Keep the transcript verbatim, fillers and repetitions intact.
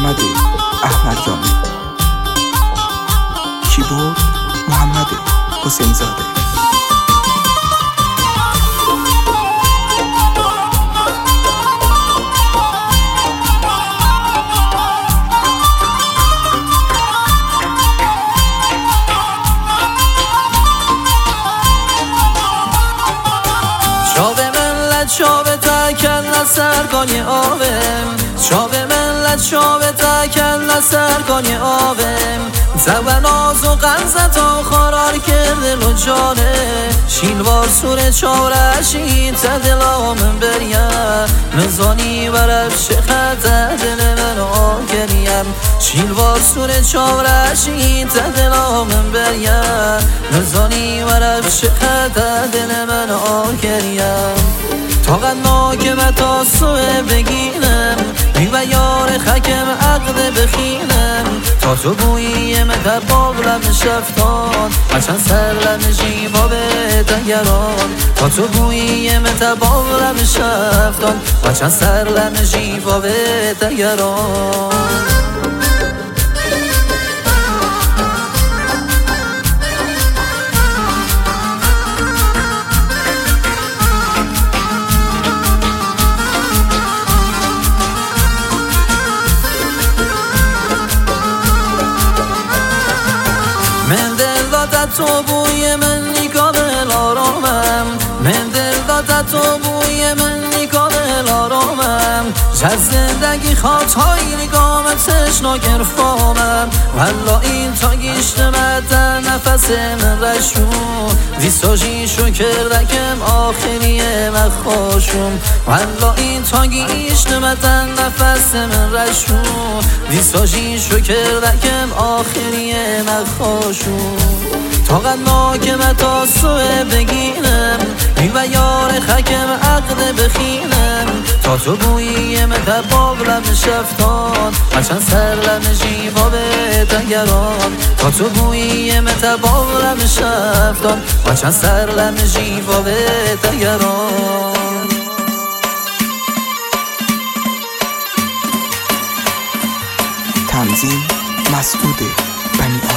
محمد احمد جامی. کیبورد محمد حسین زاده. چاوه ملت چاوه تکل سرگانی آوم، چاوه ملت چاوه تکل سرگانی آوم. زبن آز و غمزه تا خارار کرده لو جانه، شیلوار سور چارشی تا دلامن بریم. مزانی ورف شخط دل من آگریم، شیلوار سور چارشی تا دلامن بریم. مزانی ورف شخط دل من آگریم. تا غناک و تا سوه بگینم، و یار خکم عقد بخینم. تا تو بویی متر باغلم شفتان، هرچند سرلم جیبا به دگران. تا تو بویی متر باغلم شفتان، هرچند سرلم جیبا به دگران. من دل دادت تو بوی من نگاه آرامم، من دل دادت تو بوی من نگاه آرامم. از زندگی خاطای نگامت تشنا گرفامم، والا این تا گیشتمت در نفس من رشون. دیساجی شو کردکم آخری من خوشم، والا این تا گیشتمت در نفس من رشون. دیساجی شو کردکم آخری من خوشم. تا غناک و تا سوه بگینم، و یار خکم عقد بخینم. تا تو بویی متر باغلم شفتان، هرچند سرلم جیبا به دگران. تا تو بویی متر باغلم شفتان، هرچند سرلم جیبا به دگران. تنظیم مسعود بنی